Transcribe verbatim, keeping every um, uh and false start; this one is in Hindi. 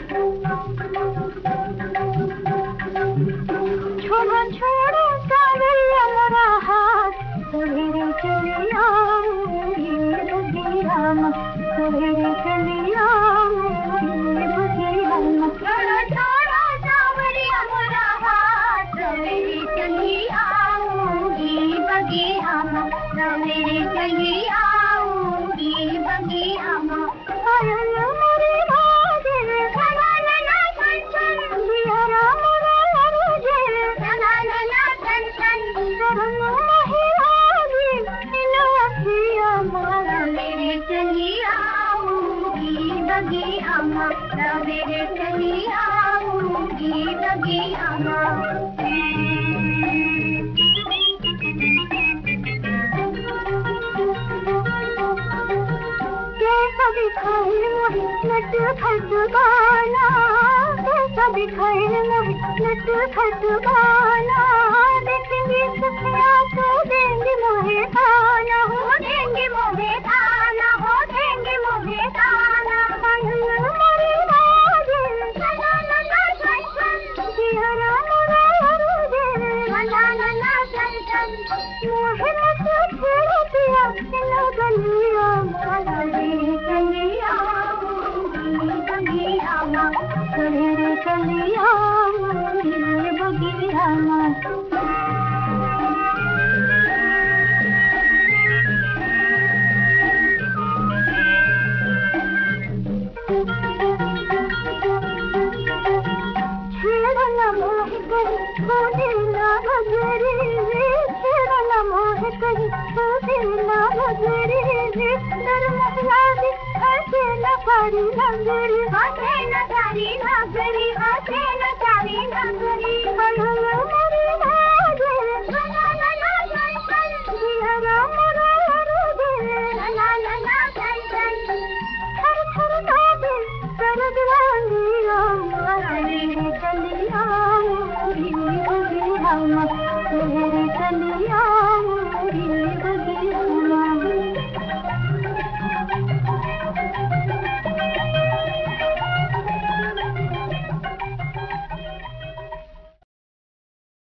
छोड़ो छोड़ो सावरिया मेरा हाथ, सवेरे चली आऊंगी बगिया में, सवेरे चली आऊंगी बगिया में। छोड़ो छोड़ो सावरिया मेरा हाथ, सवेरे चली आऊंगी बगिया में, सवेरे चली आऊंगी बगिया में। पायल मेरी बाजे ला ला ला छन छन, दियारा मेरा लरुजे ला ला ला छन छन, रंग महिराजी इन अखियां मारा, सवेरे चली आऊंगी बगिया में, सवेरे चली आऊंगी बगिया में। कैसा दिखाए मोहे नट खट बाला, कैसा दिखाए मोहे नट खट बाला, देखेंगे सखिया तो देंगे मोहे ताना, हो देंगे मोहे ताना, हो देंगे मोहे ताना। पायल मेरी बाजे ला ला ला छन छन, दियारा मेरा लरुजे ला ला ला छन छन, मोहे नट छेड़ दिया इन गलिया मारा, सवेरे चली आऊंगी बगिया में, सवेरे चली आऊंगी बगिया में। छेड़ना मोह कहीं खोदे ना भजरी रे, छेड़ना मोह कहीं खोदे ना भजरी रे, डर महला दी हंसे न सारी नगरी, हंसे न सारी नगरी, हंसे न सारी नगरी।